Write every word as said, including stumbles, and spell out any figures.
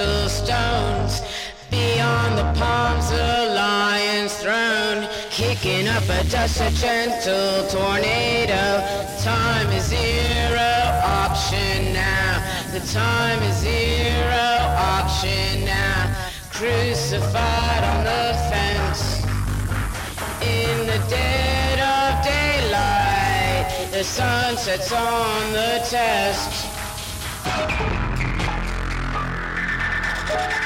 gentle stones. Beyond the palms, the lion's throne, kicking up a dust, a gentle tornado. Time is zero, option now. The time is zero, option now. Crucified on the fence, in the dead of daylight, the sun sets on the test.